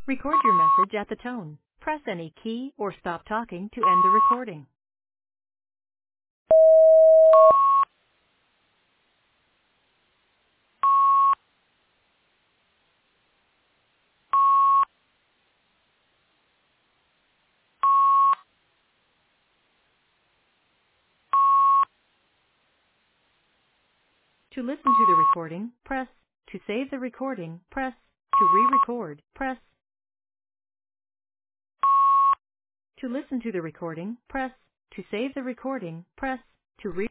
Record your message at the tone. Press any key or stop talking to end the recording. To listen to the recording, press. To save the recording, press. To re-record, press. To listen to the recording, press. To save the recording, press. To re